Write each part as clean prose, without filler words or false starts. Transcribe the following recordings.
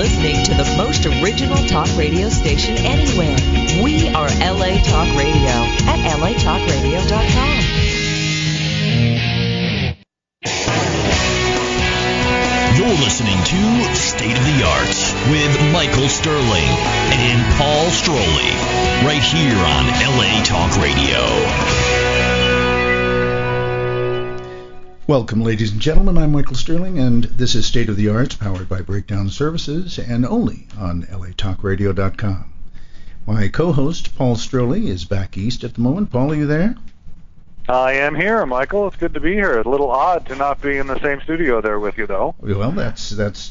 listening to the most original talk radio station anywhere. We are LA Talk Radio at latalkradio.com. You're listening to State of the Arts with Michael Sterling and Paul Stroley, right here on LA Talk Radio. Welcome, ladies and gentlemen. I'm Michael Sterling, and this is State of the Arts, powered by Breakdown Services, and only on latalkradio.com. My co-host, Paul Stroley, is back east at the moment. Paul, are you there? I am here, Michael. It's good to be here. A little odd to not be in the same studio there with you, though. Well, that's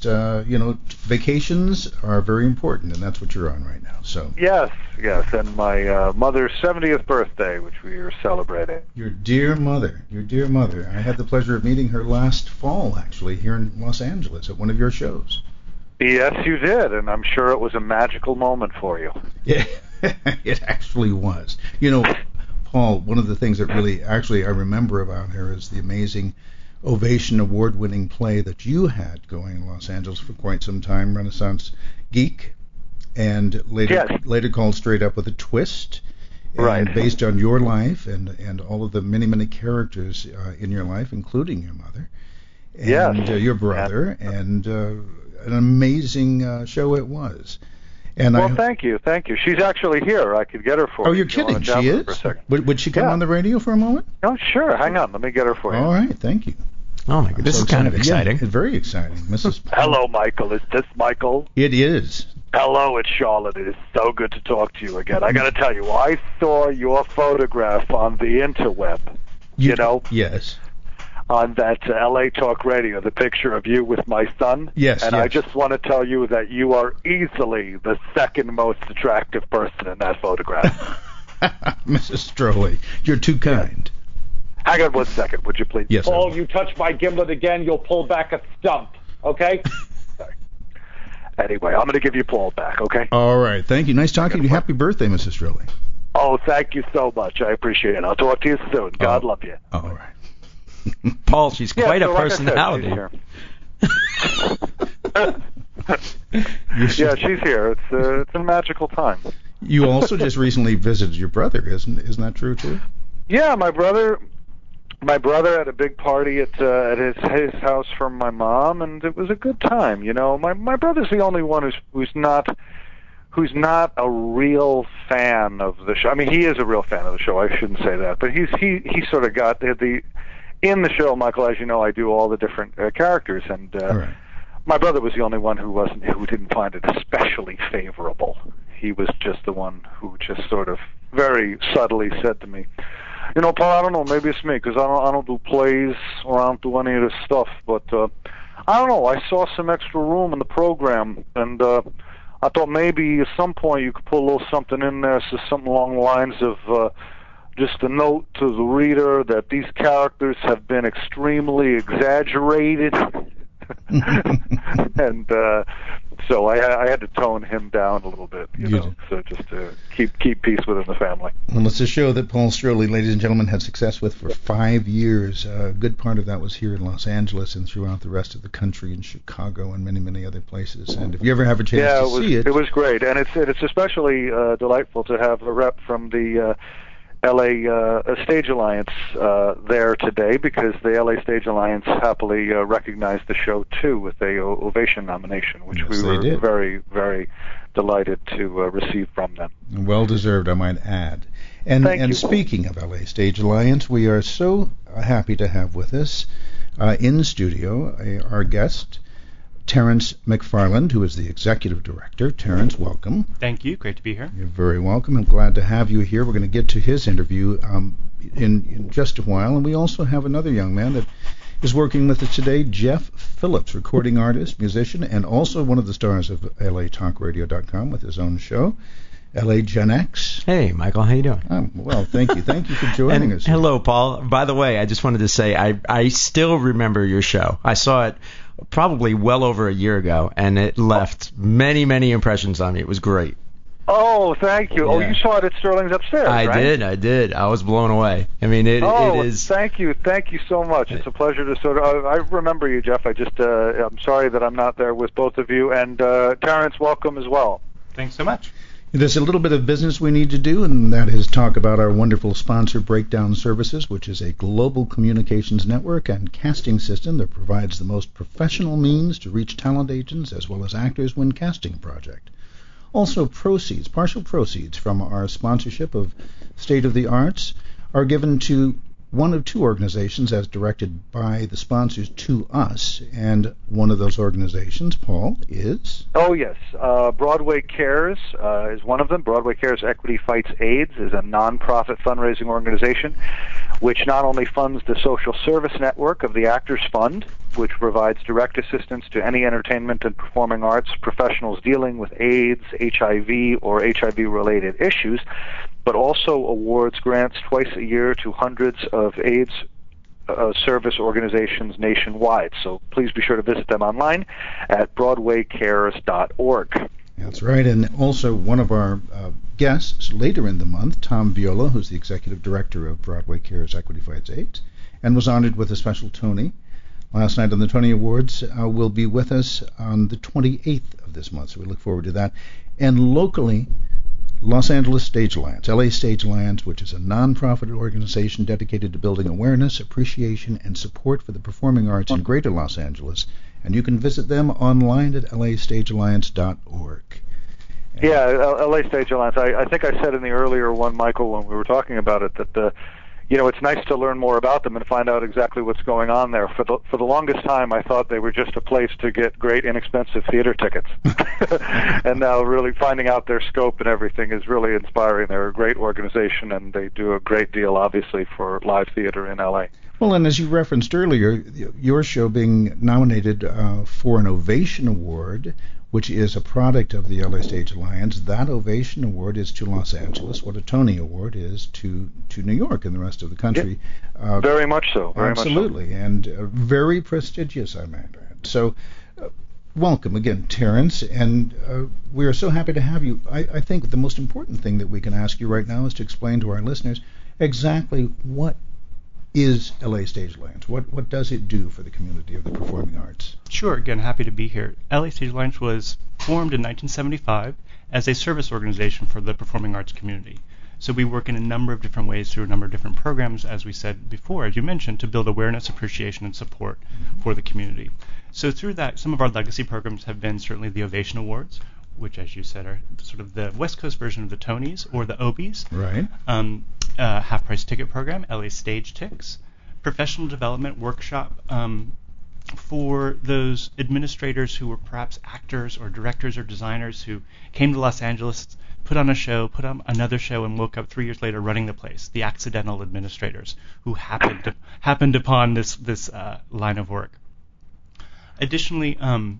vacations are very important, and that's what you're on right now. So yes, and my mother's 70th birthday, which we are celebrating. Your dear mother. I had the pleasure of meeting her last fall, actually, here in Los Angeles at one of your shows. Yes, you did, and I'm sure it was a magical moment for you. Yeah, it actually was. Paul, one of the things that really actually I remember about her is the amazing Ovation award-winning play that you had going in Los Angeles for quite some time, Renaissance Geek, and later called Straight Up with a Twist, and right, based on your life and all of the many characters in your life, including your mother and your brother, and an amazing show it was. And thank you. She's actually here. I could get her for you. Oh, you're kidding. She is? Would she come on the radio for a moment? Oh, sure. Hang on. Let me get her for you. All right. Thank you. Oh, my goodness. This is kind of exciting. Yeah, very exciting. Mrs. Hello, Michael. Is this Michael? It is. Hello, it's Charlotte. It is so good to talk to you again. I got to tell you, I saw your photograph on the interweb. Yes. On that LA Talk Radio, the picture of you with my son. Yes. And I just want to tell you that you are easily the second most attractive person in that photograph. Mrs. Stroley, you're too kind. Hang on one second, would you please? Yes, Paul, you touch my gimlet again, you'll pull back a stump, okay? Sorry. Anyway, I'm going to give you Paul back, okay? All right. Thank you. Nice talking to you. Happy birthday, Mrs. Stroley. Oh, thank you so much. I appreciate it. I'll talk to you soon. God love you. All right. Paul, she's quite a personality. Yeah, she's here. It's a magical time. You also just recently visited your brother, isn't that true too? Yeah, my brother had a big party at his house for my mom, and it was a good time. My brother's the only one who's not a real fan of the show. I mean, he is a real fan of the show. I shouldn't say that, but he sort of got the. In the show, Michael, as you know, I do all the different characters, and right. My brother was the only one who didn't find it especially favorable. He was just the one who just sort of very subtly said to me, Paul, I don't know, maybe it's me, because I don't do plays or I don't do any of this stuff, but I don't know, I saw some extra room in the program, and I thought maybe at some point you could put a little something in there, so something along the lines of just a note to the reader that these characters have been extremely exaggerated. And so I had to tone him down a little bit, so just to keep peace within the family. Well, it's a show that Paul Stroley, ladies and gentlemen, had success with for 5 years. A good part of that was here in Los Angeles and throughout the rest of the country, in Chicago and many other places. And if you ever have a chance to see it... it was great. And it's especially delightful to have a rep from the... LA Stage Alliance there today, because the LA Stage Alliance happily recognized the show too with a Ovation nomination, which we were very, very delighted to receive from them. Well deserved, I might add. And speaking of LA Stage Alliance, we are so happy to have with us in studio our guest, Terrence McFarland, who is the executive director. Terrence, welcome. Thank you. Great to be here. You're very welcome. I'm glad to have you here. We're going to get to his interview in just a while. And we also have another young man that is working with us today, Jeff Phillips, recording artist, musician, and also one of the stars of latalkradio.com with his own show, LA Gen X. Hey, Michael. How you doing? Well, thank you. Thank you for joining us. Hello, Paul. By the way, I just wanted to say I still remember your show. I saw it probably well over a year ago, and it left many impressions on me. It was great. Oh, thank you. Yeah. Oh, you saw it at Sterling's upstairs, right? I did. I was blown away. I mean, it is. Thank you so much. It's a pleasure to sort of. I remember you, Jeff. I'm sorry that I'm not there with both of you, and Terrence, welcome as well. Thanks so much. There's a little bit of business we need to do, and that is talk about our wonderful sponsor, Breakdown Services, which is a global communications network and casting system that provides the most professional means to reach talent agents as well as actors when casting a project. Also, partial proceeds from our sponsorship of State of the Arts are given to one of two organizations as directed by the sponsors to us, and one of those organizations, Paul, is? Oh, yes. Broadway Cares is one of them. Broadway Cares Equity Fights AIDS is a nonprofit fundraising organization which not only funds the social service network of the Actors Fund, which provides direct assistance to any entertainment and performing arts professionals dealing with AIDS, HIV, or HIV-related issues, but also awards grants twice a year to hundreds of AIDS service organizations nationwide. So please be sure to visit them online at BroadwayCares.org. That's right, and also one of our guests later in the month, Tom Viola, who's the executive director of Broadway Cares Equity Fights AIDS, and was honored with a special Tony last night on the Tony Awards, will be with us on the 28th of this month, so we look forward to that. And locally, Los Angeles Stage Alliance, LA Stage Alliance, which is a nonprofit organization dedicated to building awareness, appreciation, and support for the performing arts in Greater Los Angeles. And you can visit them online at lastagealliance.org. Yeah, LA Stage Alliance. I think I said in the earlier one, Michael, when we were talking about it, that it's nice to learn more about them and find out exactly what's going on there. For the longest time, I thought they were just a place to get great, inexpensive theater tickets. And now really finding out their scope and everything is really inspiring. They're a great organization, and they do a great deal, obviously, for live theater in L.A. Well, and as you referenced earlier, your show being nominated for an Ovation Award, which is a product of the LA Stage Alliance. That Ovation Award is to Los Angeles, what a Tony Award is to New York and the rest of the country. Very much so. Absolutely, much so. And very prestigious, I might add. So, welcome again, Terrence, and we are so happy to have you. I think the most important thing that we can ask you right now is to explain to our listeners exactly what is LA Stage Alliance? What does it do for the community of the performing arts? Sure, again, happy to be here. LA Stage Alliance was formed in 1975 as a service organization for the performing arts community. So we work in a number of different ways through a number of different programs, as we said before, as you mentioned, to build awareness, appreciation, and support for the community. So through that, some of our legacy programs have been certainly the Ovation Awards, which, as you said, are sort of the West Coast version of the Tonys or the Obies. Right. Half-price ticket program, LA Stage Ticks, professional development workshop for those administrators who were perhaps actors or directors or designers who came to Los Angeles, put on a show, put on another show, and woke up 3 years later running the place. The accidental administrators who happened upon this line of work. Additionally,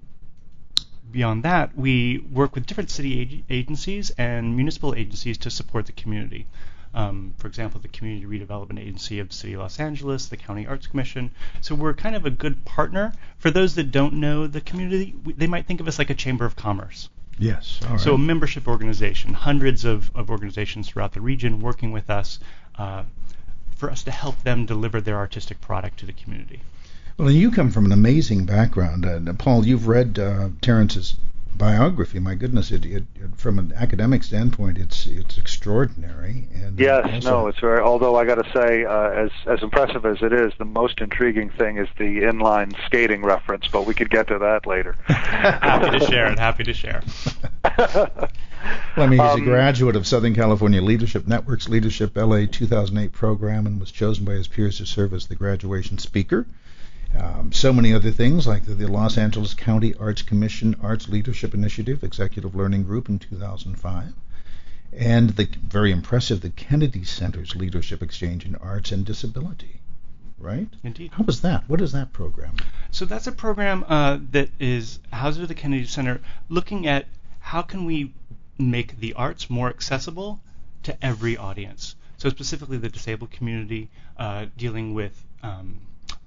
beyond that, we work with different city agencies and municipal agencies to support the community. For example, the Community Redevelopment Agency of the City of Los Angeles, the County Arts Commission. So we're kind of a good partner. For those that don't know the community, they might think of us like a chamber of commerce. Yes. All right. So a membership organization, hundreds of organizations throughout the region working with us for us to help them deliver their artistic product to the community. Well, you come from an amazing background. Paul, you've read Terrence's biography. My goodness, it from an academic standpoint, it's extraordinary. And yes, it's very. Although I got to say, as impressive as it is, the most intriguing thing is the inline skating reference. But we could get to that later. Happy to share. Well, I mean, he's a graduate of Southern California Leadership Network's Leadership LA 2008 program and was chosen by his peers to serve as the graduation speaker. So many other things like the Los Angeles County Arts Commission Arts Leadership Initiative Executive Learning Group in 2005, and the very impressive the Kennedy Center's Leadership Exchange in Arts and Disability. Right? Indeed. How was that? What is that program? So that's a program that is housed at the Kennedy Center, looking at how can we make the arts more accessible to every audience. So specifically the disabled community, dealing with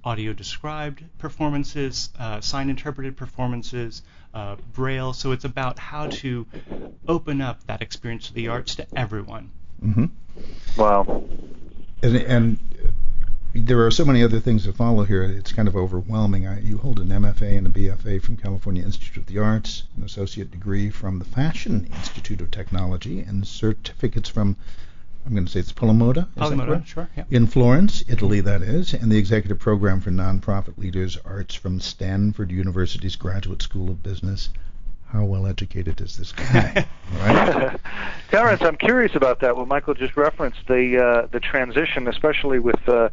audio described performances, sign interpreted performances, Braille. So it's about how to open up that experience of the arts to everyone. Mm-hmm. Wow. And there are so many other things that follow here. It's kind of overwhelming. You hold an MFA and a BFA from California Institute of the Arts, an associate degree from the Fashion Institute of Technology, and certificates from, I'm going to say it's Polimoda. Polimoda, sure. Yeah. In Florence, Italy, that is, and the executive program for nonprofit leaders arts from Stanford University's Graduate School of Business. How well educated is this guy? Right? Terrence, I'm curious about that. What Michael just referenced, the transition, especially with the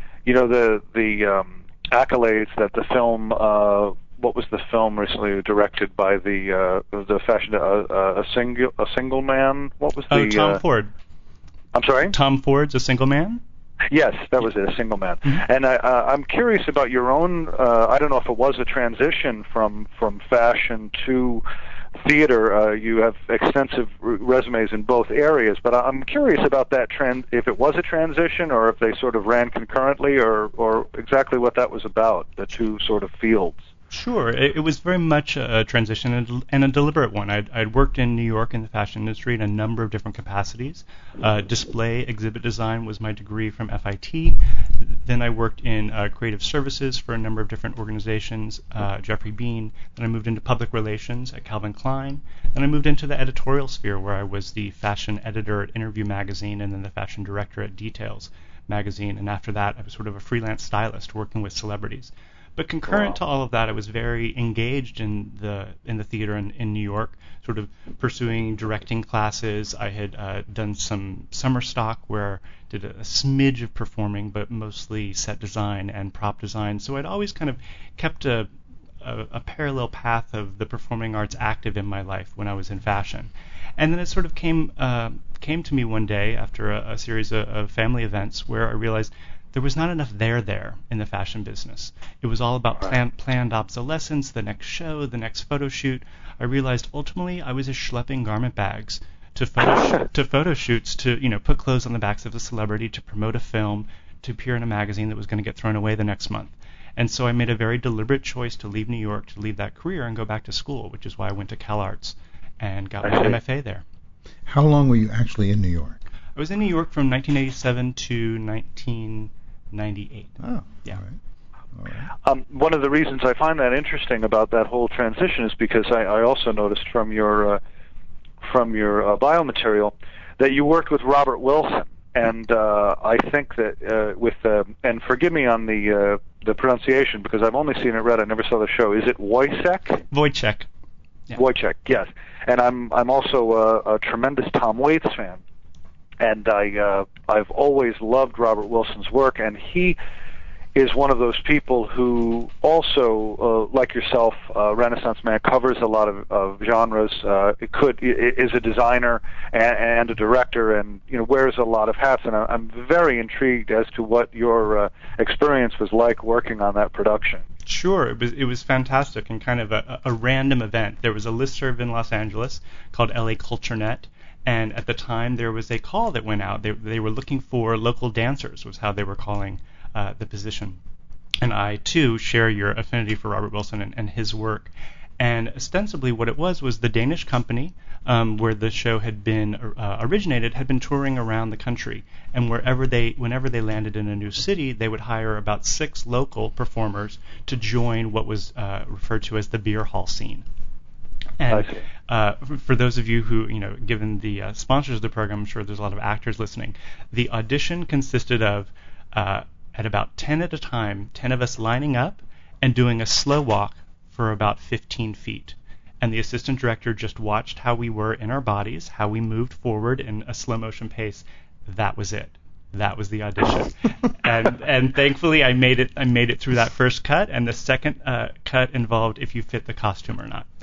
accolades that the film. What was the film recently directed by the fashion a single man? What was the Tom Ford? I'm sorry. Tom Ford's A Single Man. Yes, that was it, A Single Man. Mm-hmm. And I'm curious about your own. I don't know if it was a transition from fashion to theater. You have extensive resumes in both areas, but I'm curious about that trend. If it was a transition, or if they sort of ran concurrently, or exactly what that was about. The two sort of fields. Sure. It was very much a transition and a deliberate one. I'd worked in New York in the fashion industry in a number of different capacities. Display exhibit design was my degree from FIT. Then I worked in creative services for a number of different organizations, Jeffrey Bean. Then I moved into public relations at Calvin Klein. Then I moved into the editorial sphere, where I was the fashion editor at Interview Magazine and then the fashion director at Details Magazine. And after that, I was sort of a freelance stylist working with celebrities. But concurrent to all of that, I was very engaged in the theater in New York, sort of pursuing directing classes. I had done some summer stock where I did a smidge of performing, but mostly set design and prop design. So I'd always kind of kept a parallel path of the performing arts active in my life when I was in fashion. And then it sort of came to me one day after a series of family events where I realized there was not enough there in the fashion business. It was all about planned obsolescence, the next show, the next photo shoot. I realized ultimately I was just schlepping garment bags to photo shoots, to put clothes on the backs of a celebrity, to promote a film, to appear in a magazine that was going to get thrown away the next month. And so I made a very deliberate choice to leave New York, to leave that career and go back to school, which is why I went to CalArts and got my MFA there. How long were you actually in New York? I was in New York from 1987 to 1998. Oh, yeah. All right. One of the reasons I find that interesting about that whole transition is because I also noticed from your biomaterial that you worked with Robert Wilson, and I think that with and forgive me on the pronunciation because I've only seen it read. I never saw the show. Is it Wojciech? Wojciech. Yeah. Wojciech, yes. And I'm also a tremendous Tom Waits fan. And I've always loved Robert Wilson's work, and he is one of those people who also, like yourself, Renaissance man, covers a lot of genres. Is a designer and a director, and wears a lot of hats. And I'm very intrigued as to what your experience was like working on that production. Sure, it was fantastic and kind of a random event. There was a listserv in Los Angeles called LA Culture Net. And at the time, there was a call that went out. They were looking for local dancers, was how they were calling the position. And I, too, share your affinity for Robert Wilson and his work. And ostensibly what it was the Danish company where the show had been originated had been touring around the country. And whenever they landed in a new city, they would hire about 6 local performers to join what was referred to as the beer hall scene. And for those of you who, given the sponsors of the program, I'm sure there's a lot of actors listening. The audition consisted of, at about 10 at a time, 10 of us lining up and doing a slow walk for about 15 feet. And the assistant director just watched how we were in our bodies, how we moved forward in a slow motion pace. That was it. That was the audition. and thankfully I made it through that first cut, and the second cut involved if you fit the costume or not.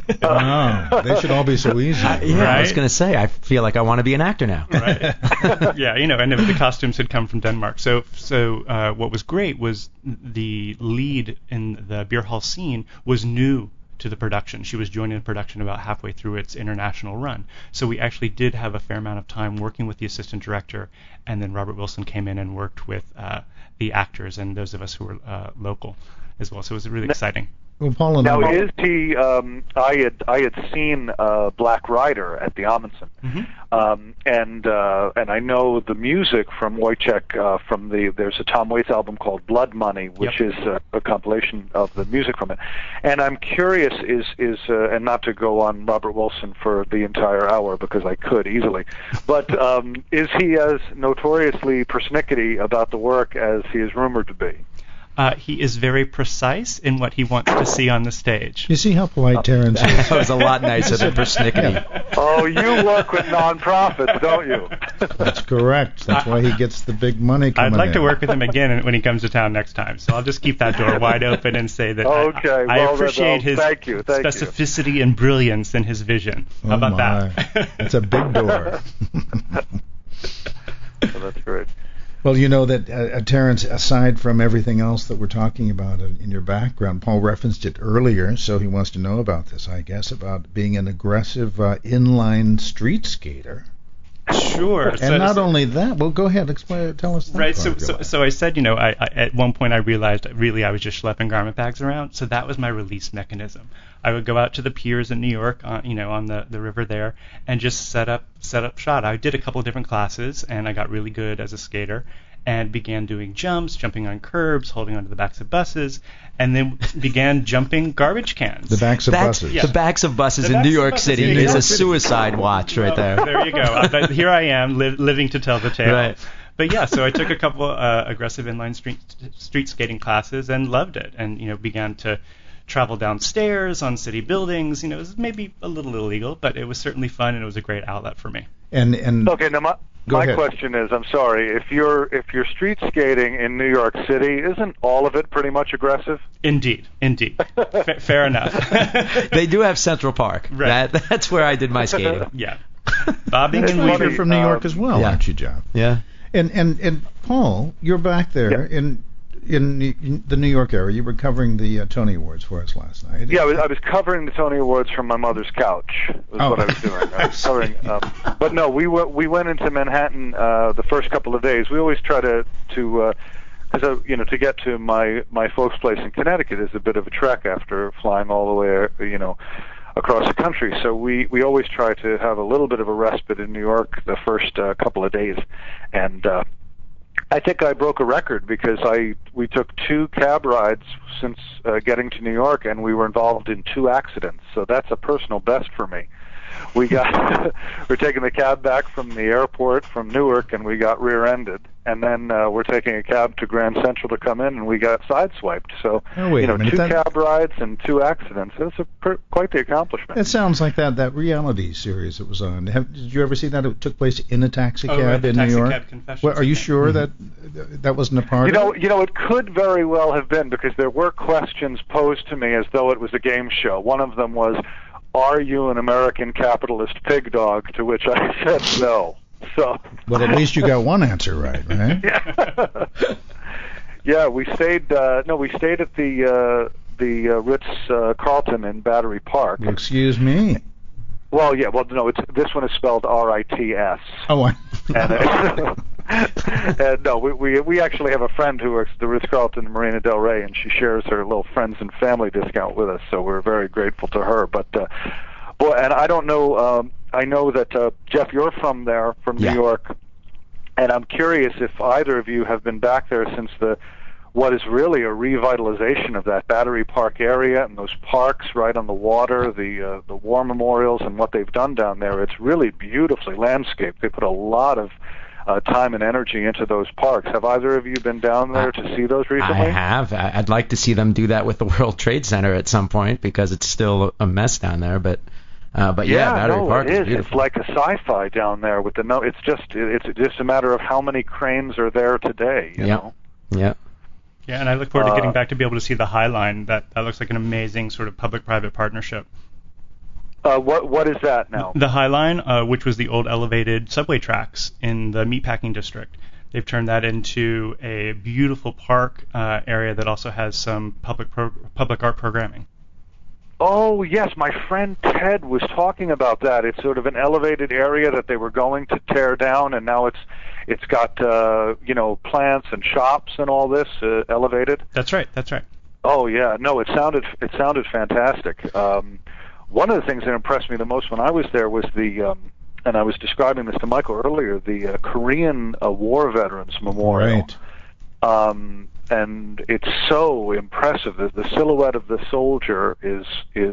Oh, they should all be so easy. Yeah, right? I was going to say, I feel like I want to be an actor now. Right. Yeah, and the costumes had come from Denmark. So what was great was the lead in the beer hall scene was new to the production. She was joining the production about halfway through its international run. So we actually did have a fair amount of time working with the assistant director, and then Robert Wilson came in and worked with the actors and those of us who were local as well. So it was really exciting. Well, Paul and Now, I, is he? I had seen Black Rider at the Amundsen, and I know the music from Wojciech from there's a Tom Waits album called Blood Money, which is a compilation of the music from it. And I'm curious, is and not to go on Robert Wilson for the entire hour because I could easily, but is he as notoriously persnickety about the work as he is rumored to be? He is very precise in what he wants to see on the stage. you see how polite Terrence is? That was a lot nicer than persnickety. Oh, you work with nonprofits, don't you? That's correct. That's why he gets the big money coming I'd like in. to work with him again when he comes to town next time. So I'll just keep that door wide open and say that Okay, I well, appreciate his thank you. specificity and brilliance in his vision. Oh, How about my. that? It's a big door. Well, that's great. Well, you know that, Terrence, aside from everything else that we're talking about in your background, Paul referenced it earlier, so he wants to know about this, I guess, about being an aggressive inline street skater. Sure. And not only that, well, go ahead, explain, tell us that. Right. part. So I said, I at one point I realized really I was just schlepping garment bags around. So that was my release mechanism. I would go out to the piers in New York, on the river there, and just set up shop. I did a couple of different classes, and I got really good as a skater, and began doing jumps, jumping on curbs, holding onto the backs of buses, and then began jumping garbage cans. The backs of buses. The backs of buses The in backs New of York buses City in New is York a City. suicide watch right there. There you go. But here I am, living to tell the tale. Right. But yeah, so I took a couple aggressive inline street skating classes and loved it, and began to travel downstairs on city buildings. It was maybe a little illegal, but it was certainly fun, and it was a great outlet for me. And Okay, now my question is, I'm sorry, if you're street skating in New York City, isn't all of it pretty much aggressive? Indeed. Fair enough. They do have Central Park. Right. That's where I did my skating. Yeah. Bobbing That's and why weaving. you're from New York as well, yeah. aren't you, John? Yeah. And Paul, you're back there in the New York area. You were covering the Tony Awards for us last night. Yeah, I was covering the Tony Awards from my mother's couch. Was what I was doing. I was covering, but no, we went into Manhattan the first couple of days. We always try to to get to my folks' place in Connecticut is a bit of a trek after flying all the way across the country. So we always try to have a little bit of a respite in New York the first couple of days, and I think I broke a record because we took 2 cab rides since getting to New York, and we were involved in 2 accidents. So that's a personal best for me. We're taking the cab back from the airport from Newark, and we got rear-ended. And then we're taking a cab to Grand Central to come in, and we got sideswiped. So, wait a minute, 2 cab rides and 2 accidents. That's quite the accomplishment. It sounds like that reality series that was on. Did you ever see that? It took place in a taxi cab right, in Taxi New York. Cab Confessions. Well, are you sure that wasn't a part of it? It could very well have been, because there were questions posed to me as though it was a game show. One of them was, "Are you an American capitalist pig dog?" To which I said no. So. Well, at least you got one answer right? Yeah. Yeah, we stayed. We stayed at the Ritz Carlton in Battery Park. Excuse me. Well, yeah. Well, no. This one is spelled R-I-T-S. Oh, And no, we actually have a friend who works at the Ritz Carlton in Marina Del Rey, and she shares her little friends and family discount with us. So we're very grateful to her. But boy, and I don't know. I know that Jeff, you're from there, from New York, and I'm curious if either of you have been back there since what is really a revitalization of that Battery Park area and those parks right on the water, the war memorials, and what they've done down there. It's really beautifully landscaped. They put a lot of time and energy into those parks. Have either of you been down there to see those recently? I have. I'd like to see them do that with the World Trade Center at some point, because it's still a mess down there. But Battery Park is beautiful. It's like a sci-fi down there with it's just a matter of how many cranes are there today. You know? Yeah. Yeah, and I look forward to getting back to be able to see the High Line. That looks like an amazing sort of public-private partnership. What is that now? The High Line, which was the old elevated subway tracks in the meatpacking district. They've turned that into a beautiful park area that also has some public art programming. Oh, yes, my friend Ted was talking about that. It's sort of an elevated area that they were going to tear down, and now it's got plants and shops and all this elevated. That's right. Oh yeah, no, it sounded fantastic. One of the things that impressed me the most when I was there was and I was describing this to Michael earlier, the Korean War Veterans Memorial. Right. And it's so impressive. The silhouette of the soldier is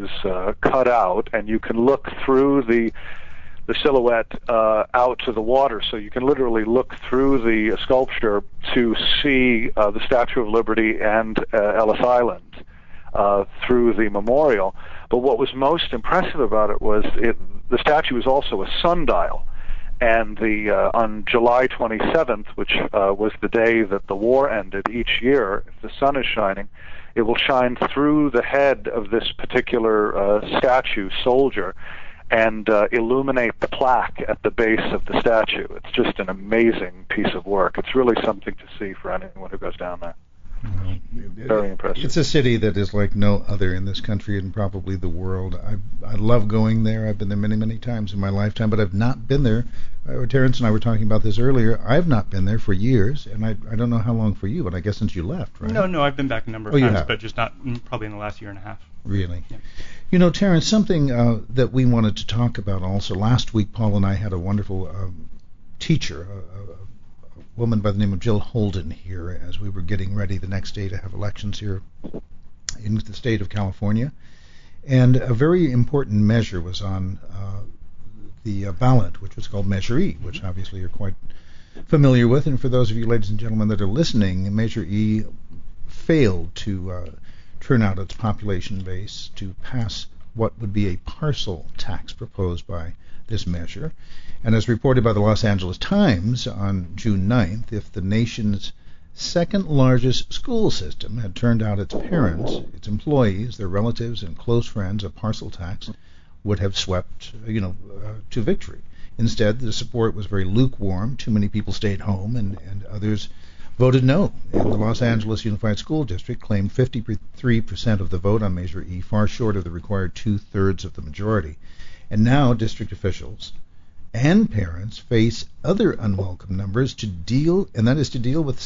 cut out, and you can look through the silhouette out to the water, so you can literally look through the sculpture to see the Statue of Liberty and Ellis Island through the memorial. But what was most impressive about it was the statue is also a sundial, and on July 27th, which was the day that the war ended, each year, if the sun is shining, it will shine through the head of this particular statue soldier and illuminate the plaque at the base of the statue. It's just an amazing piece of work. It's really something to see for anyone who goes down there. Very impressive. It's a city that is like no other in this country and probably the world. I love going there. I've been there many, many times in my lifetime, but I've not been there. Terrence and I were talking about this earlier. I've not been there for years, and I don't know how long for you, but I guess since you left, right? No, I've been back a number of times, but just not probably in the last year and a half. Really? Yeah. You know, Terrence, something that we wanted to talk about also. Last week, Paul and I had a wonderful teacher, a woman by the name of Jill Holden here as we were getting ready the next day to have elections here in the state of California. And a very important measure was on the ballot, which was called Measure E, which obviously you're quite familiar with. And for those of you, ladies and gentlemen, that are listening, Measure E failed to turn out its population base to pass what would be a parcel tax proposed by this measure. And as reported by the Los Angeles Times on June 9th, if the nation's second largest school system had turned out its parents, its employees, their relatives, and close friends a parcel tax, would have swept, to victory. Instead, the support was very lukewarm. Too many people stayed home, and others voted no. And the Los Angeles Unified School District claimed 53% of the vote on Measure E, far short of the required 2/3 of the majority. And now district officials and parents face other unwelcome numbers to deal, and that is to deal with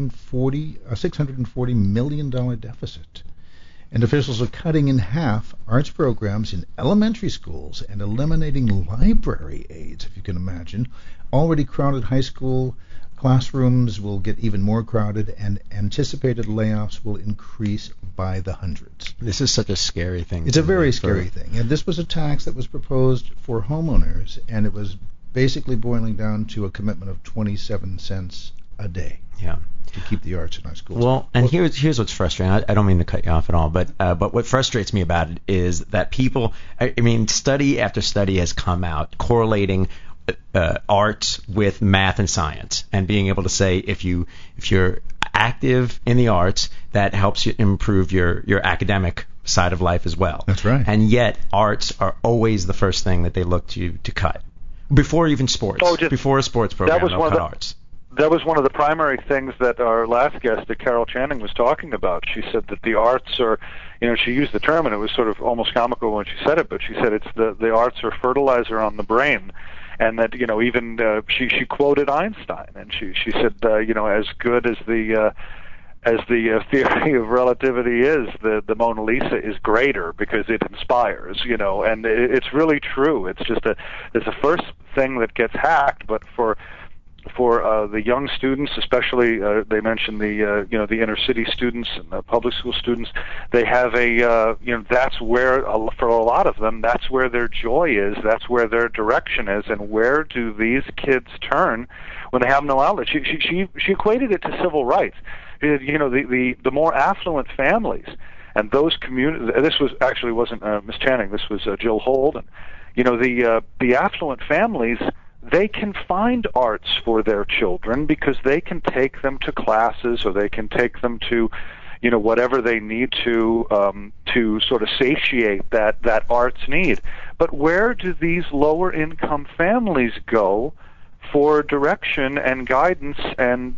$640 million deficit. And officials are cutting in half arts programs in elementary schools and eliminating library aids, if you can imagine. Already crowded high school classrooms will get even more crowded, and anticipated layoffs will increase by the hundreds. This is such a scary thing. It's a very scary thing. And this was a tax that was proposed for homeowners, and it was basically boiling down to a commitment of 27 cents a day. Yeah. To keep the arts in our schools. Well, and here's what's frustrating. I don't mean to cut you off at all, but what frustrates me about it is that people, study after study has come out correlating arts with math and science, and being able to say if you're active in the arts, that helps you improve your academic side of life as well. That's right. And yet arts are always the first thing that they look to cut before even sports. Before a sports program, they'll cut arts. That was one of the primary things that our last guest, Carol Channing, was talking about. She said that the arts are, she used the term, and it was sort of almost comical when she said it, but she said it's the arts are fertilizer on the brain. And that, even she quoted Einstein, and she said, as good as the theory of relativity is, the Mona Lisa is greater because it inspires, and it's really true. It's just it's the first thing that gets hacked, but for the young students, especially, they mentioned the inner city students and the public school students, they have that's where, for a lot of them, that's where their joy is, that's where their direction is, and where do these kids turn when they have no outlet? She equated it to civil rights. The more affluent families and those communities. This wasn't Miss Channing. This was Jill Holden. The affluent families, they can find arts for their children because they can take them to classes, or they can take them to, whatever they need to sort of satiate that arts need. But where do these lower income families go for direction and guidance and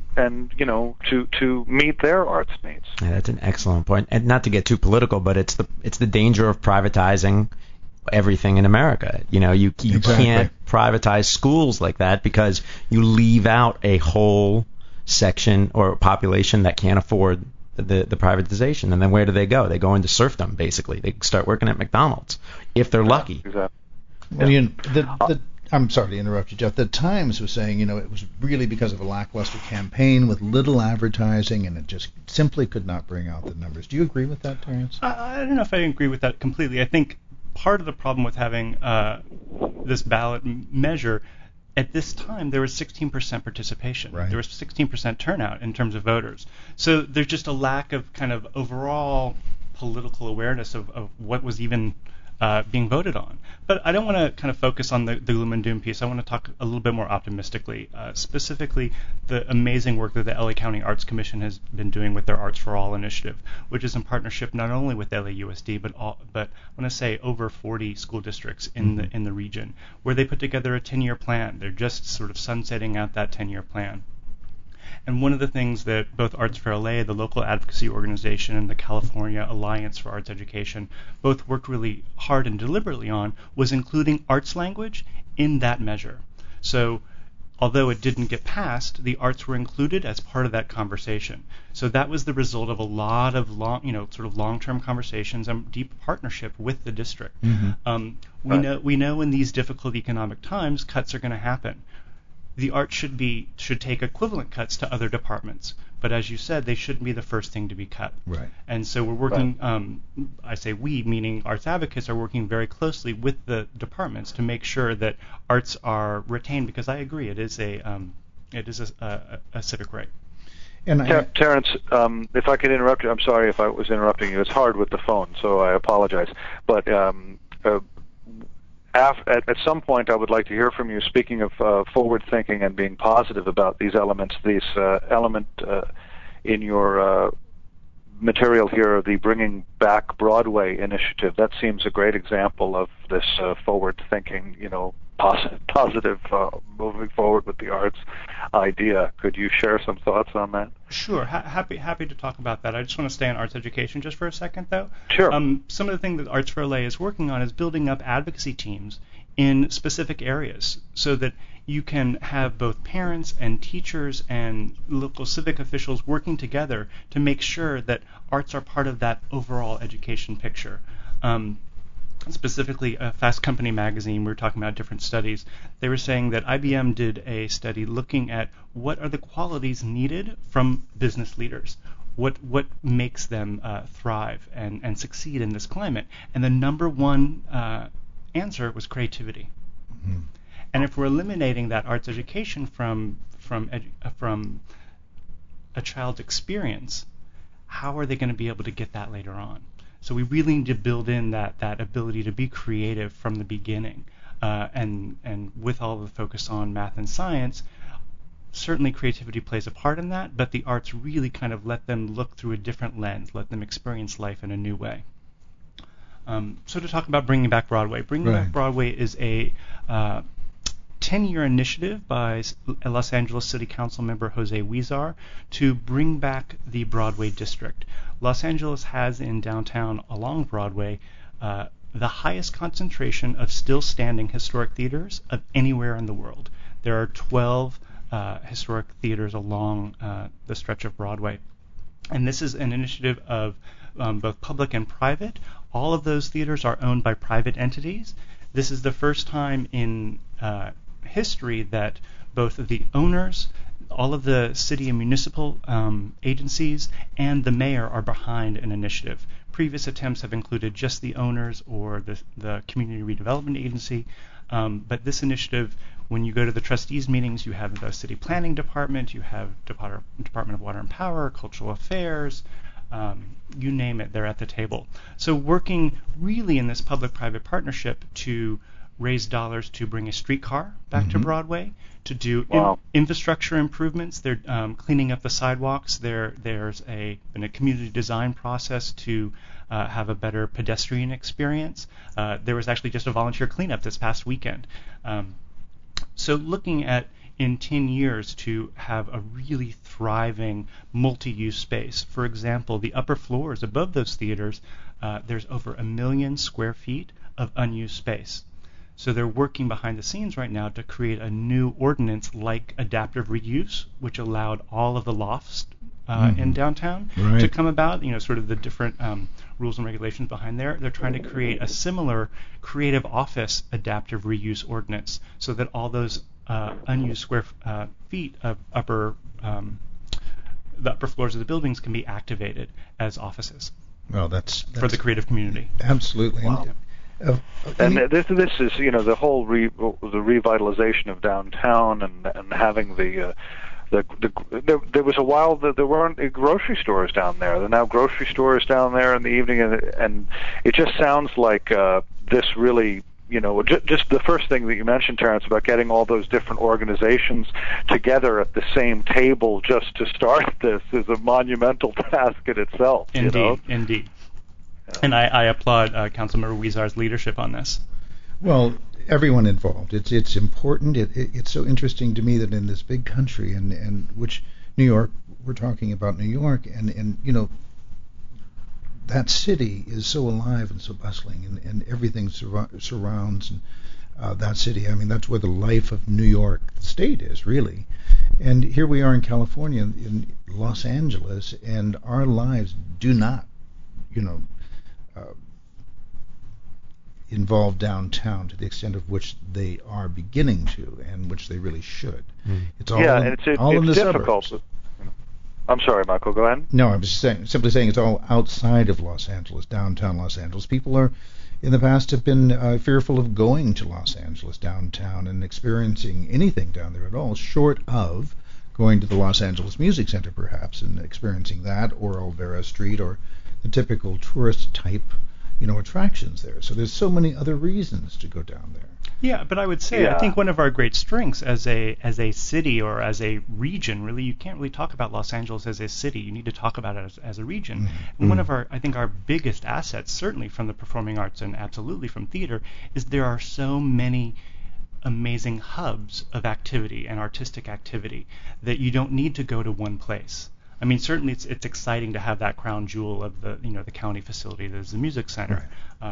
to meet their arts needs. Yeah, that's an excellent point. And not to get too political, but it's the danger of privatizing everything in America. You Exactly. can't privatize schools like that because you leave out a whole section or population that can't afford the privatization. And then where do they go? They go into serfdom, basically. They start working at McDonald's if they're lucky. Exactly. Well, I'm sorry to interrupt you, Jeff. The Times was saying, it was really because of a lackluster campaign with little advertising, and it just simply could not bring out the numbers. Do you agree with that, Terrence? I don't know if I agree with that completely. I think part of the problem with having this ballot measure, at this time there was 16% participation. Right. There was 16% turnout in terms of voters. So there's just a lack of kind of overall political awareness of what was even being voted on. But I don't want to kind of focus on the gloom and doom piece. I want to talk a little bit more optimistically, specifically the amazing work that the LA County Arts Commission has been doing with their Arts for All initiative, which is in partnership not only with LAUSD, but I want to say over 40 school districts in the region, where they put together a 10-year plan. They're just sort of sunsetting out that 10-year plan. And one of the things that both Arts for LA, the local advocacy organization, and the California Alliance for Arts Education both worked really hard and deliberately on was including arts language in that measure. So although it didn't get passed, the arts were included as part of that conversation. So that was the result of a lot of long-term conversations and deep partnership with the district. Mm-hmm. We know in these difficult economic times, cuts are going to happen. The arts should take equivalent cuts to other departments, but as you said, they shouldn't be the first thing to be cut. Right. And so we're working. I say we, meaning arts advocates, are working very closely with the departments to make sure that arts are retained. Because I agree, it is a civic right. And Terrence, if I could interrupt you, I'm sorry if I was interrupting you. It's hard with the phone, so I apologize. But at some point, I would like to hear from you. Speaking of forward thinking and being positive about these elements, element in your material here, the Bringing Back Broadway initiative. That seems a great example of this forward thinking, positive moving forward with the arts idea. Could you share some thoughts on that? Sure, happy to talk about that. I just want to stay on arts education just for a second, though. Sure. Some of the things that Arts for LA is working on is building up advocacy teams in specific areas so that you can have both parents and teachers and local civic officials working together to make sure that arts are part of that overall education picture. Specifically, Fast Company magazine, we were talking about different studies. They were saying that IBM did a study looking at what are the qualities needed from business leaders. What makes them thrive and succeed in this climate? And the number one answer was creativity. Mm-hmm. And if we're eliminating that arts education from a child's experience, how are they going to be able to get that later on? So we really need to build in that ability to be creative from the beginning, and with all the focus on math and science, certainly creativity plays a part in that, but the arts really kind of let them look through a different lens, let them experience life in a new way. So to talk about Bringing Back Broadway. Bringing Back Broadway is a 10-year initiative by a Los Angeles City Council member Jose Huizar to bring back the Broadway district. Los Angeles has in downtown along Broadway the highest concentration of still standing historic theaters of anywhere in the world. There are 12 historic theaters along the stretch of Broadway. And this is an initiative of both public and private. All of those theaters are owned by private entities. This is the first time in history that both of the owners, all of the city and municipal agencies, and the mayor are behind an initiative. Previous attempts have included just the owners or the community redevelopment agency, but this initiative, when you go to the trustees meetings, you have the city planning department, you have Department of Water and Power, Cultural Affairs, you name it, they're at the table. So working really in this public-private partnership to raise dollars to bring a streetcar back to Broadway, to do infrastructure improvements. They're cleaning up the sidewalks. There's a community design process to have a better pedestrian experience. There was actually just a volunteer cleanup this past weekend. So looking at in 10 years to have a really thriving multi-use space. For example, the upper floors above those theaters, there's over 1 million square feet of unused space. So they're working behind the scenes right now to create a new ordinance like adaptive reuse, which allowed all of the lofts in downtown to come about, sort of the different rules and regulations behind there. They're trying to create a similar creative office adaptive reuse ordinance so that all those unused square feet of the upper floors of the buildings can be activated as offices. Well, that's for the creative community. Absolutely. Wow. And this is the whole the revitalization of downtown and having there was a while that there weren't grocery stores down there. There are now grocery stores down there in the evening, and it just sounds like this really, just the first thing that you mentioned, Terrence, about getting all those different organizations together at the same table just to start this is a monumental task in itself. Indeed. And I applaud Councilmember Huizar's leadership on this. Well, everyone involved. It's important. It's so interesting to me that in this big country, and which New York, we're talking about New York, and that city is so alive and so bustling, and everything surrounds that city. I mean, that's where the life of New York State is, really. And here we are in California, in Los Angeles, and our lives do not, involve downtown to the extent of which they are beginning to, and which they really should. It's all it's in the difficult. suburbs. I'm sorry, Michael. Go ahead. No, I'm just simply saying it's all outside of Los Angeles, downtown Los Angeles. People are, in the past, have been fearful of going to Los Angeles downtown and experiencing anything down there at all, short of going to the Los Angeles Music Center, perhaps, and experiencing that, or Olvera Street, or the typical tourist type attractions there. So there's so many other reasons to go down there. Yeah, but I would say I think one of our great strengths as a city or as a region, really, you can't really talk about Los Angeles as a city. You need to talk about it as a region. And one of our biggest assets, certainly from the performing arts and absolutely from theater, is there are so many amazing hubs of activity and artistic activity that you don't need to go to one place. I mean, certainly it's exciting to have that crown jewel of the county facility that is the music center,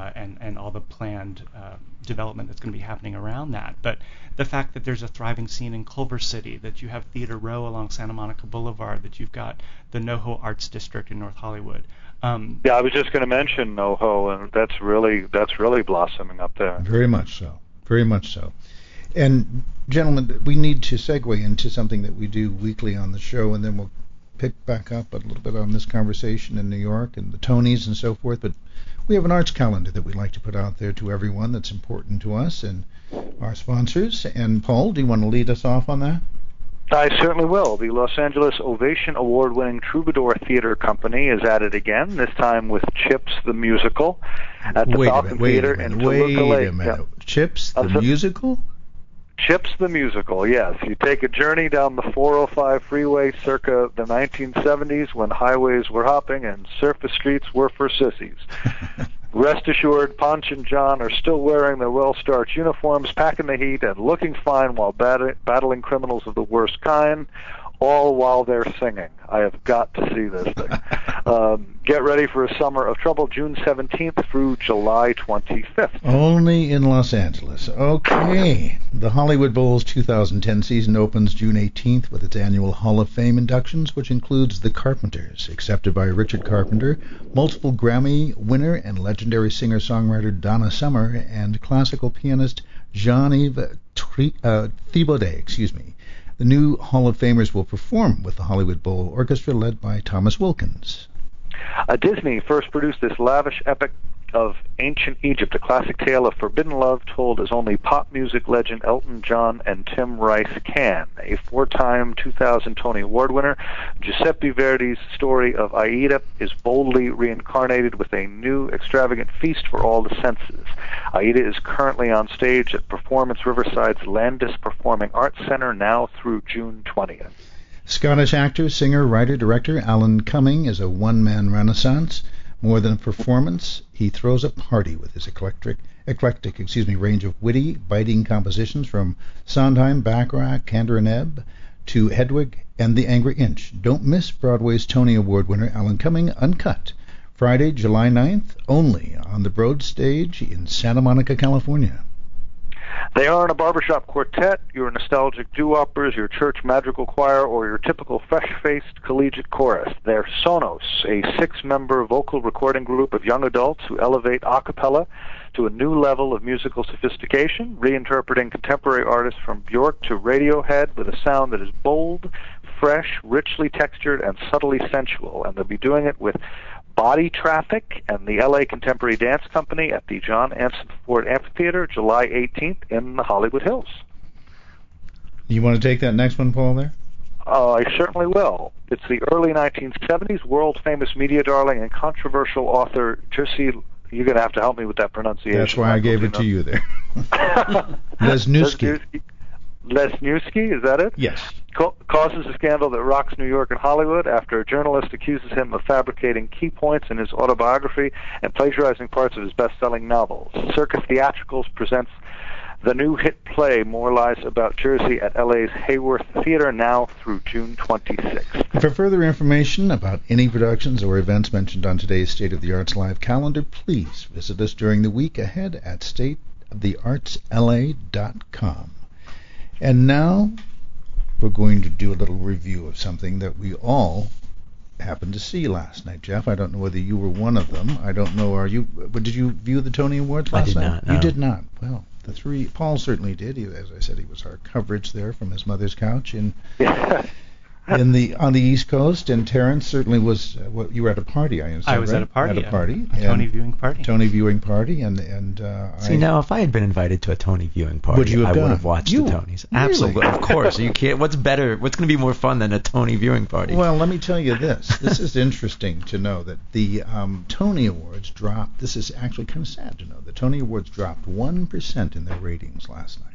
and all the planned development that's going to be happening around that. But the fact that there's a thriving scene in Culver City, that you have Theater Row along Santa Monica Boulevard, that you've got the NoHo Arts District in North Hollywood. I was just going to mention NoHo, and that's really blossoming up there. Very much so. Very much so. And gentlemen, we need to segue into something that we do weekly on the show, and then we'll pick back up a little bit on this conversation in New York and the Tonys and so forth. But we have an arts calendar that we'd like to put out there to everyone that's important to us and our sponsors. And Paul, do you want to lead us off on that? I certainly will. The Los Angeles Ovation Award-winning Troubadour Theater Company is at it again, this time with Chips the Musical at the Falcon Theater in Toluca Lake. Wait a minute. Yeah. Chips the Musical? Chips the Musical, yes. You take a journey down the 405 freeway circa the 1970s when highways were hopping and surface streets were for sissies. Rest assured, Ponch and John are still wearing their well-starched uniforms, packing the heat, and looking fine while battling criminals of the worst kind, all while they're singing. I have got to see this thing. Get ready for a summer of trouble, June 17th through July 25th. Only in Los Angeles. Okay. The Hollywood Bowl's 2010 season opens June 18th with its annual Hall of Fame inductions, which includes The Carpenters, accepted by Richard Carpenter, multiple Grammy winner and legendary singer-songwriter Donna Summer, and classical pianist Jean-Yves Thibaudet, The new Hall of Famers will perform with the Hollywood Bowl Orchestra led by Thomas Wilkins. Disney first produced this lavish epic of ancient Egypt, a classic tale of forbidden love told as only pop music legend Elton John and Tim Rice can. A four-time 2000 Tony Award winner, Giuseppe Verdi's story of Aida is boldly reincarnated with a new extravagant feast for all the senses. Aida is currently on stage at Performance Riverside's Landis Performing Arts Center now through June 20th. Scottish actor, singer, writer, director Alan Cumming is a one-man renaissance. More than a performance, he throws a party with his eclectic range of witty, biting compositions from Sondheim, Bacharach, Kander and Ebb to Hedwig and the Angry Inch. Don't miss Broadway's Tony Award winner Alan Cumming Uncut, Friday, July 9th, only on the Broad Stage in Santa Monica, California. They aren't a barbershop quartet, your nostalgic doo-woppers, your church madrigal choir, or your typical fresh-faced collegiate chorus. They're Sonos, a 6-member vocal recording group of young adults who elevate a cappella to a new level of musical sophistication, reinterpreting contemporary artists from Bjork to Radiohead with a sound that is bold, fresh, richly textured, and subtly sensual. And they'll be doing it with Body Traffic and the LA Contemporary Dance Company at the John Anson Ford Amphitheater, July 18th in the Hollywood Hills. You want to take that next one, Paul, there? I certainly will. It's the early 1970s, world-famous media darling and controversial author Jerzy. You're going to have to help me with that pronunciation. That's why I gave it to you there. Lesniewski. Lesniewski, is that it? Yes. Causes a scandal that rocks New York and Hollywood after a journalist accuses him of fabricating key points in his autobiography and plagiarizing parts of his best-selling novels. Circus Theatricals presents the new hit play More Lies About Jerzy at LA's Hayworth Theater now through June 26th. For further information about any productions or events mentioned on today's State of the Arts Live calendar, please visit us during the week ahead at stateoftheartsla.com. And now we're going to do a little review of something that we all happened to see last night. Jeff, I don't know whether you were one of them. I don't know. But did you view the Tony Awards last night? I did not. No. You did not. Well, Paul certainly did. As I said, he was our coverage there from his mother's couch on the East Coast, and Terrence certainly was. You were at a party, I understand. I was right? at a party. At a party. A Tony viewing party. Tony viewing party, and see, now if I had been invited to a Tony viewing party, would you have I gone? would have watched the Tonys. Really? Absolutely, of course. You can't. What's better? What's going to be more fun than a Tony viewing party? Well, let me tell you this. This is interesting to know that the Tony Awards dropped. This is actually kind of sad to know. The Tony Awards dropped 1% in their ratings last night.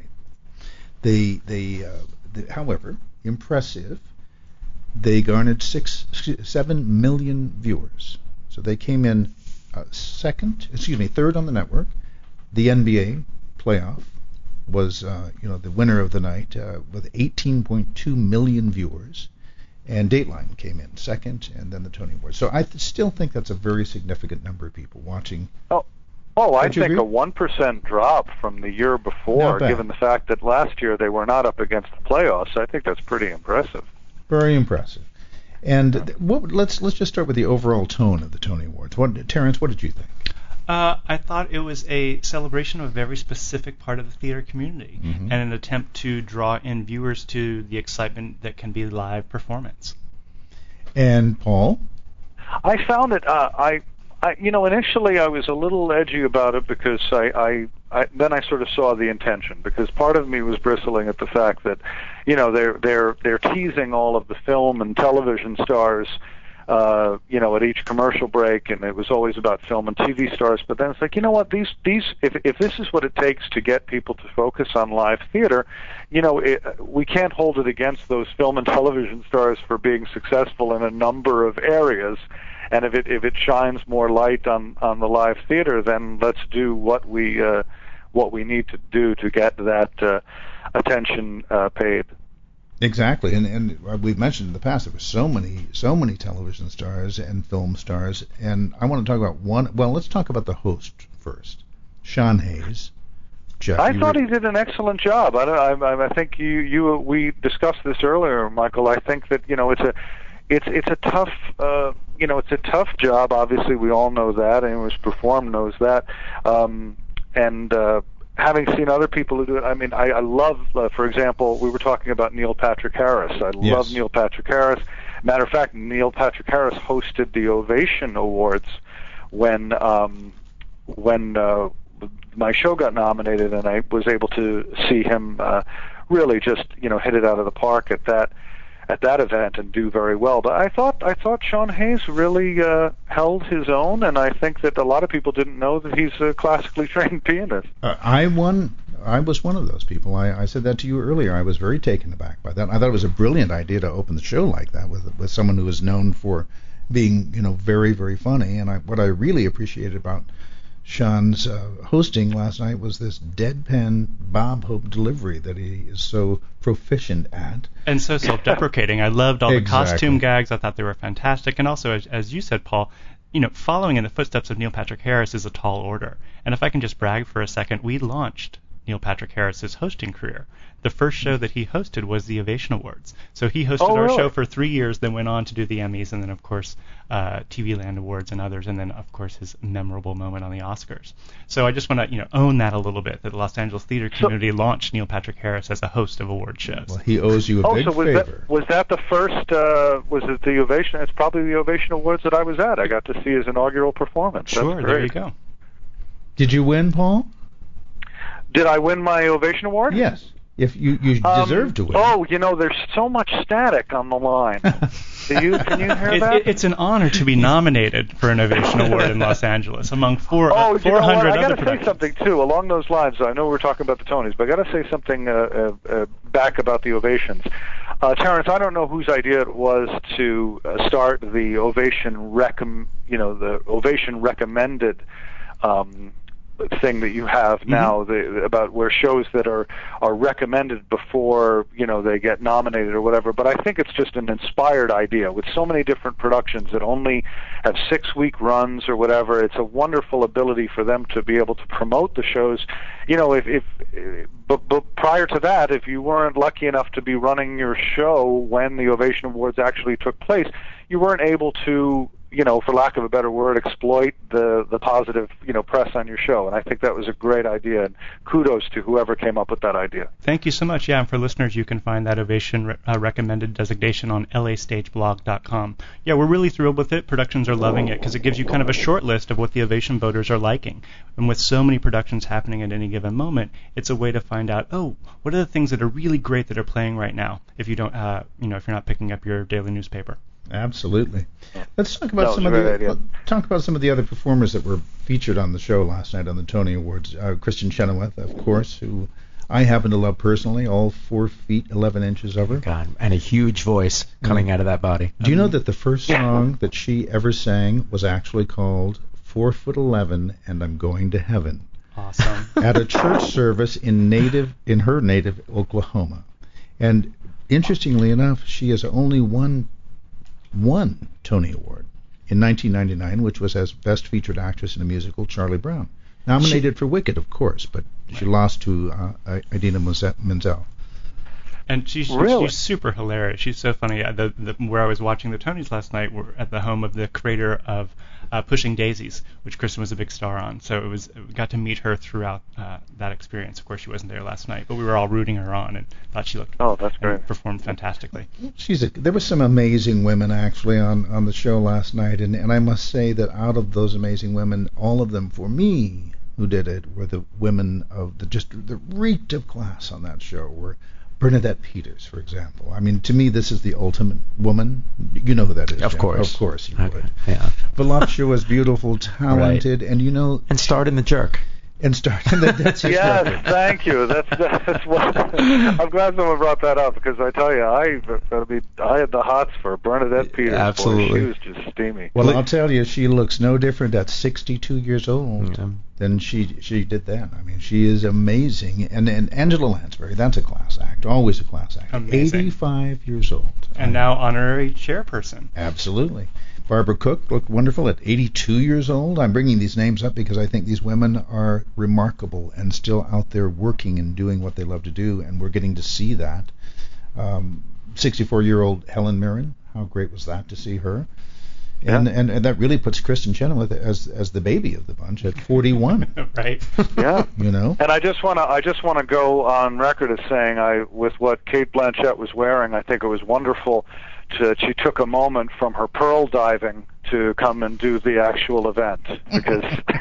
However, impressive. They garnered 7 million viewers. So they came in third on the network. The NBA playoff was, the winner of the night with 18.2 million viewers. And Dateline came in second, and then the Tony Awards. So I still think that's a very significant number of people watching. I think a 1% drop from the year before, given the fact that last year they were not up against the playoffs. I think that's pretty impressive. Very impressive. And let's just start with the overall tone of the Tony Awards. Terrence, what did you think? I thought it was a celebration of a very specific part of the theater community, and an attempt to draw in viewers to the excitement that can be live performance. And Paul? I found it. Initially I was a little edgy about it because then I sort of saw the intention, because part of me was bristling at the fact that, they're teasing all of the film and television stars, at each commercial break, and it was always about film and TV stars. But then it's like, you know what, these if this is what it takes to get people to focus on live theater, we can't hold it against those film and television stars for being successful in a number of areas. And if it shines more light on the live theater, then let's do what we need to do to get that attention paid. Exactly, and we've mentioned in the past there were so many television stars and film stars, and I want to talk about one. Well, let's talk about the host first, Sean Hayes. Jeff, I thought he did an excellent job. I think we discussed this earlier, Michael. I think that it's a tough it's a tough job. Obviously, we all know that, and who has performed knows that. Having seen other people who do it, I love, for example, we were talking about Neil Patrick Harris. I love Neil Patrick Harris. Matter of fact, Neil Patrick Harris hosted the Ovation Awards when my show got nominated, and I was able to see him really just hit it out of the park at that event and do very well. But I thought Sean Hayes really held his own, and I think that a lot of people didn't know that he's a classically trained pianist. I was one of those people. I said that to you earlier. I was very taken aback by that. I thought it was a brilliant idea to open the show like that with someone who is known for being very, very funny. And what I really appreciated about Sean's hosting last night was this deadpan Bob Hope delivery that he is so proficient at. And so self-deprecating. I loved all the Exactly. costume gags. I thought they were fantastic. And also, as you said, Paul, following in the footsteps of Neil Patrick Harris is a tall order. And if I can just brag for a second, we launched Neil Patrick Harris's hosting career. The first show that he hosted was the Ovation Awards. So he hosted our show for 3 years, then went on to do the Emmys, and then, of course, TV Land Awards and others, and then, of course, his memorable moment on the Oscars. So I just want to, own that a little bit, that the Los Angeles theater community launched Neil Patrick Harris as a host of award shows. Well, he owes you a big favor. Was that the first, was it the Ovation? It's probably the Ovation Awards that I was at. I got to see his inaugural performance. Sure, there you go. Did you win, Paul? Did I win my Ovation Award? Yes. If you deserve to win. Oh, there's so much static on the line. Can you hear that? It's an honor to be nominated for an Ovation Award in Los Angeles among 400 I other got to say productions. something too along those lines. I know we're talking about the Tonys, but I got to say something back about the Ovations. Terrence, I don't know whose idea it was to start the Ovation the Ovation recommended thing that you have now, about where shows that are recommended before they get nominated or whatever. But I think it's just an inspired idea with so many different productions that only have 6-week runs or whatever. It's a wonderful ability for them to be able to promote the shows. But prior to that, if you weren't lucky enough to be running your show when the Ovation Awards actually took place, you weren't able to, for lack of a better word, exploit the positive, press on your show. And I think that was a great idea. And kudos to whoever came up with that idea. Thank you so much. Yeah, and for listeners, you can find that Ovation recommended designation on lastageblog.com. Yeah, we're really thrilled with it. Productions are loving it because it gives you kind of a short list of what the Ovation voters are liking. And with so many productions happening at any given moment, it's a way to find out, what are the things that are really great that are playing right now if you don't, if you're not picking up your daily newspaper. Absolutely. Let's talk about some of the other performers that were featured on the show last night on the Tony Awards. Kristen Chenoweth, of course, who I happen to love personally, all 4 feet 11 inches of her. God, and a huge voice coming out of that body. Do you know that the first song that she ever sang was actually called 4 foot 11 and I'm Going to Heaven? Awesome. At a church service in her native Oklahoma. And interestingly enough, she has only won one Tony Award in 1999, which was as Best Featured Actress in a Musical, Charlie Brown. Nominated for Wicked, of course, but she lost to Idina Menzel. And she's super hilarious. She's so funny. Where I was watching the Tonys last night, we're at the home of the creator of Pushing Daisies, which Kristen was a big star on. So we got to meet her throughout that experience. Of course, she wasn't there last night, but we were all rooting her on and thought she looked that's great. And performed fantastically. There were some amazing women actually on the show last night, and I must say that out of those amazing women, all of them for me who did it were the women of the reeked of class on that show. Were Bernadette Peters, for example. I mean, to me, this is the ultimate woman. You know who that is, Of Jim. course. Of course you would. Yeah. Voluptuous, beautiful, talented, Right. And And starred in The Jerk. and started. That's his Yes, record. thank you. That's what I'm glad someone brought that up, because I tell you, I had the hots for Bernadette Peters. Absolutely. Boy, she was just steamy. Well, I'll tell you, she looks no different at 62 years old Yeah. than she did then. I mean, she is amazing. And Angela Lansbury, that's a class act, always a class act. Amazing. 85 years old. And now honorary chairperson. Absolutely. Barbara Cook looked wonderful at 82 years old. I'm bringing these names up because I think these women are remarkable and still out there working and doing what they love to do, and we're getting to see that. 64-year-old Helen Mirren, how great was that to see her? And that really puts Kristen Chenoweth as the baby of the bunch at 41. Right. Yeah. You know? And I just want to go on record as saying, with what Cate Blanchett was wearing, I think it was wonderful. She took a moment from her pearl diving to come and do the actual event, because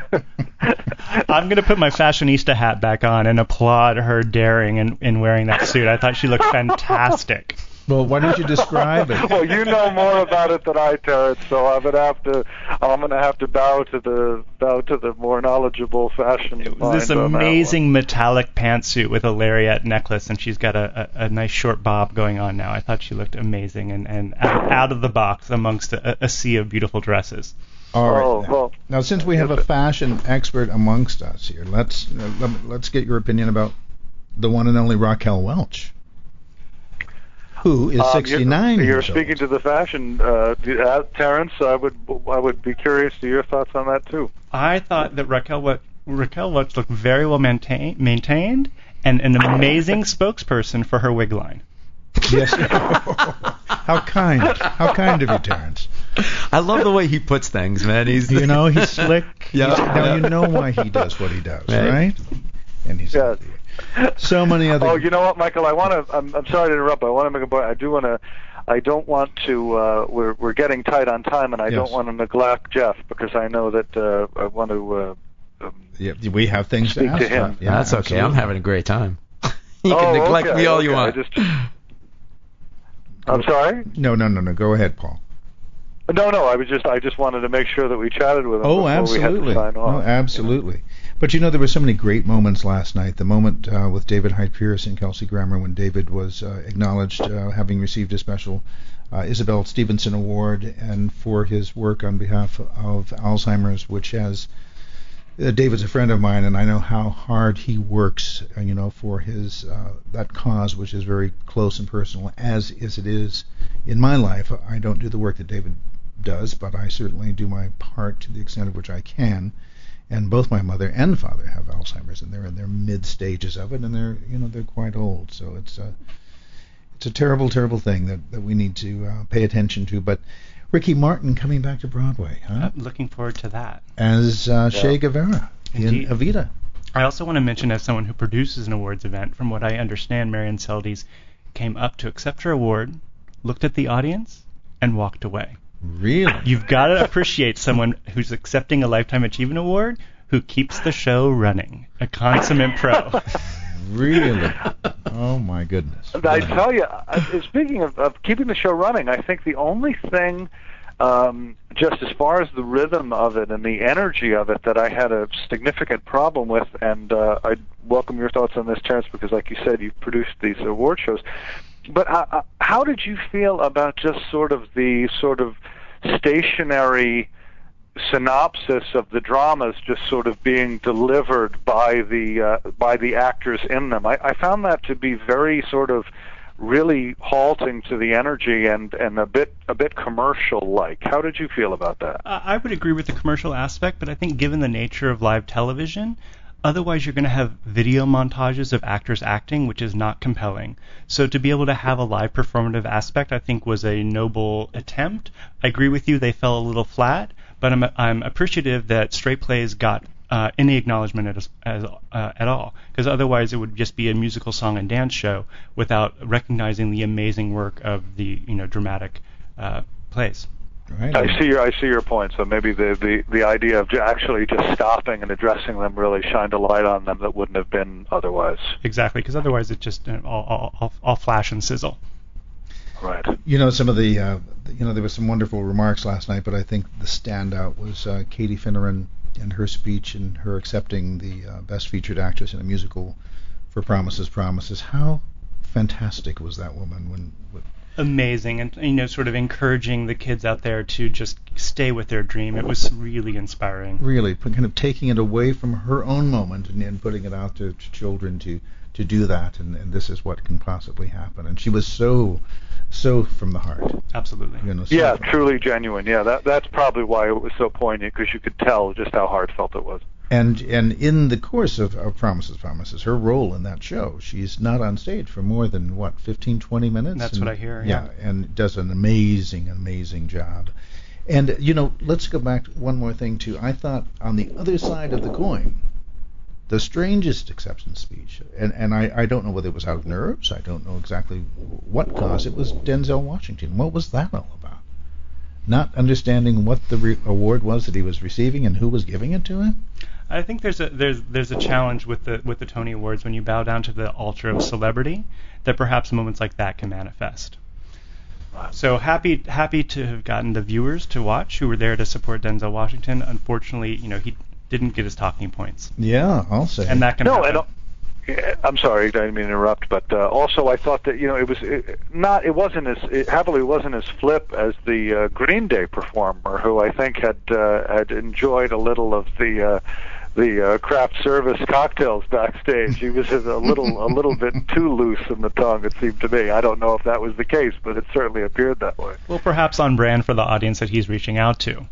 I'm going to put my fashionista hat back on and applaud her daring in wearing that suit. I thought she looked fantastic. Well, why don't you describe it? Well, you know more about it than I, Terrence, so I'm gonna have to bow to the more knowledgeable fashion It was mind this on that amazing metallic pantsuit with a lariat necklace, and she's got a nice short bob going on now. I thought she looked amazing and out of the box amongst a sea of beautiful dresses. All right. Oh, well, now, since we have a fashion expert amongst us here, let's get your opinion about the one and only Raquel Welch, who is 69 You're years speaking old. to the fashion, Terrence. I would be curious to your thoughts on that too. I thought that Raquel Welch looked very well maintained and an amazing spokesperson for her wig line. Yes. How kind of you, Terrence. I love the way he puts things, man. He's slick. Yeah. Now you know why he does what he does, right? And he's Yes. so many other. Oh, you know what, Michael? I'm sorry to interrupt. But I want to make a point. I don't want to. We're getting tight on time, and I don't want to neglect Jeff because I know that I want to. We have things speak to ask to him. Yeah, That's okay. absolutely. I'm having a great time. You can neglect me all you want. I'm sorry? No. Go ahead, Paul. No. I just wanted to make sure that we chatted with him before Absolutely. we had to sign off. Oh, absolutely. But there were so many great moments last night. The moment with David Hyde Pierce and Kelsey Grammer when David was acknowledged having received a special Isabel Stevenson Award and for his work on behalf of Alzheimer's, which has David's a friend of mine, and I know how hard he works, for his that cause, which is very close and personal, as it is in my life. I don't do the work that David does, but I certainly do my part to the extent of which I can. And both my mother and father have Alzheimer's, and they're in their mid stages of it, and they're quite old. So it's a terrible, terrible thing that we need to pay attention to. But Ricky Martin coming back to Broadway, huh? Looking forward to that. As Che Guevara Indeed. in Evita. I also want to mention, as someone who produces an awards event, from what I understand, Marion Seldes came up to accept her award, looked at the audience, and walked away. Really? You've got to appreciate someone who's accepting a Lifetime Achievement Award who keeps the show running. A consummate pro. Really? Oh, my goodness. I tell you, speaking of keeping the show running, I think the only thing, just as far as the rhythm of it and the energy of it, that I had a significant problem with, and I welcome your thoughts on this, Terrence, because like you said, you've produced these award shows. But how did you feel about just sort of stationary synopsis of the dramas just sort of being delivered by the actors in them? I found that to be very sort of really halting to the energy and a bit commercial-like. How did you feel about that? I would agree with the commercial aspect, but I think given the nature of live television, otherwise you're going to have video montages of actors acting, which is not compelling. So to be able to have a live performative aspect, I think, was a noble attempt. I agree with you, they fell a little flat, but I'm appreciative that Straight Plays got any acknowledgement at all, because otherwise it would just be a musical song and dance show without recognizing the amazing work of the dramatic plays. Right. I see your point. So maybe the idea of actually just stopping and addressing them really shined a light on them that wouldn't have been otherwise. Exactly, because otherwise it's just all flash and sizzle. Right. Some of the there were some wonderful remarks last night, but I think the standout was Katie Finneran and her speech and her accepting the Best Featured Actress in a Musical for Promises, Promises. How fantastic was that woman? Amazing, and sort of encouraging the kids out there to just stay with their dream. It was really inspiring. Really, kind of taking it away from her own moment and putting it out to children to do that, and this is what can possibly happen. And she was so from the heart. Absolutely. Truly genuine. Yeah, that's probably why it was so poignant, because you could tell just how heartfelt it was. And in the course of Promises, Promises, her role in that show, she's not on stage for more than, 15, 20 minutes? That's what I hear, yeah. And does an amazing, amazing job. And, let's go back to one more thing, too. I thought on the other side of the coin, the strangest acceptance speech, and I don't know whether it was out of nerves, I don't know exactly what caused it, was Denzel Washington. What was that all about? Not understanding what the award was that he was receiving and who was giving it to him? I think there's a challenge with the Tony Awards when you bow down to the altar of celebrity, that perhaps moments like that can manifest. So happy to have gotten the viewers to watch who were there to support Denzel Washington. Unfortunately, he didn't get his talking points. Yeah, I'll say. And that can happen. I'm sorry, I didn't mean to interrupt, but also I thought that it wasn't as flip as the Green Day performer, who I think had enjoyed a little of the craft service cocktails backstage. He was a little bit too loose in the tongue, it seemed to me. I don't know if that was the case, but it certainly appeared that way. Well, perhaps on brand for the audience that he's reaching out to.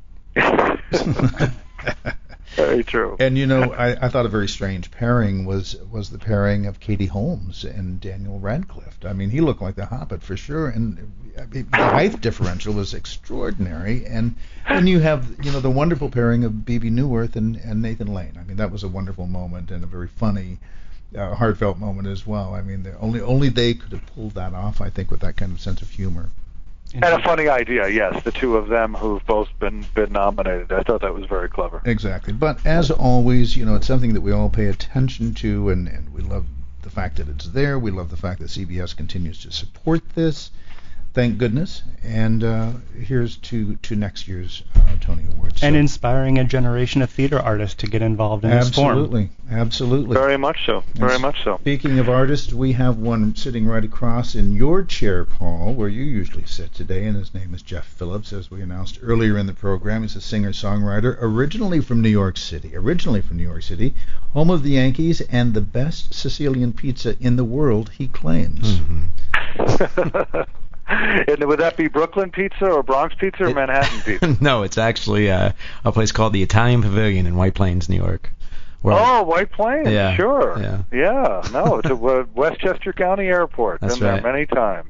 Very true. And I thought a very strange pairing was the pairing of Katie Holmes and Daniel Radcliffe. I mean, he looked like the Hobbit for sure, and the height differential was extraordinary. And then you have the wonderful pairing of Bebe Neuwirth and Nathan Lane. I mean, that was a wonderful moment and a very funny, heartfelt moment as well. I mean, only they could have pulled that off, I think, with that kind of sense of humor. And a funny idea, yes, the two of them who've both been nominated. I thought that was very clever. Exactly. But as always, it's something that we all pay attention to, and we love the fact that it's there. We love the fact that CBS continues to support this. Thank goodness. And here's to next year's Tony Awards. And inspiring a generation of theater artists to get involved in this form. Absolutely. Very much so. Very much so. Speaking of artists, we have one sitting right across in your chair, Paul, where you usually sit today, and his name is Jeff Phillips, as we announced earlier in the program. He's a singer-songwriter, originally from New York City, home of the Yankees and the best Sicilian pizza in the world, he claims. Mm-hmm. And would that be Brooklyn pizza or Bronx pizza or Manhattan pizza? No, it's actually a place called the Italian Pavilion in White Plains, New York. White Plains, yeah, sure. Yeah. No, it's a Westchester County Airport. That's Been right. there many times.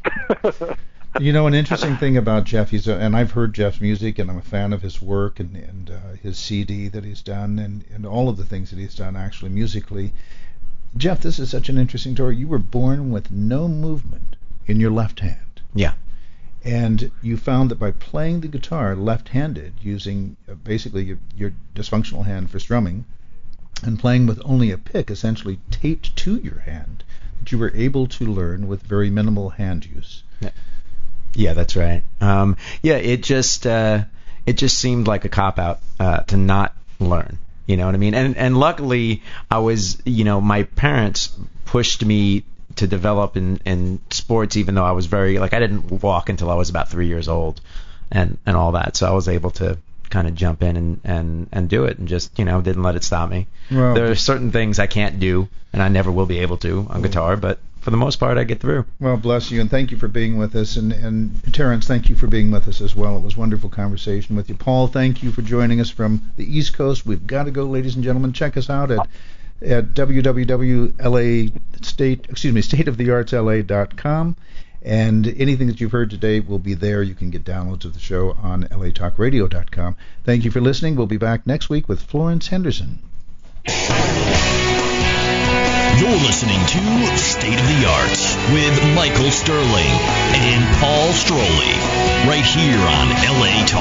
An interesting thing about Jeff, and I've heard Jeff's music, and I'm a fan of his work and his CD that he's done, and all of the things that he's done actually musically. Jeff, this is such an interesting story. You were born with no movement in your left hand. Yeah. And you found that by playing the guitar left-handed, using basically your dysfunctional hand for strumming, and playing with only a pick essentially taped to your hand, that you were able to learn with very minimal hand use. Yeah, that's right. It just seemed like a cop-out to not learn. You know what I mean? And luckily, I was, my parents pushed me to develop in sports, even though I was I didn't walk until I was about 3 years old and all that. So I was able to kind of jump in and do it and just, didn't let it stop me. Well, there are certain things I can't do and I never will be able to on guitar, but for the most part I get through. Well, bless you, and thank you for being with us. And Terrence, thank you for being with us as well. It was a wonderful conversation with you. Paul, thank you for joining us from the East Coast. We've got to go, ladies and gentlemen. Check us out at stateoftheartsla.com, and anything that you've heard today will be there. You can get downloads of the show on latalkradio.com. Thank you for listening. We'll be back next week with Florence Henderson. You're listening to State of the Arts with Michael Sterling and Paul Stroley, right here on LA Talk.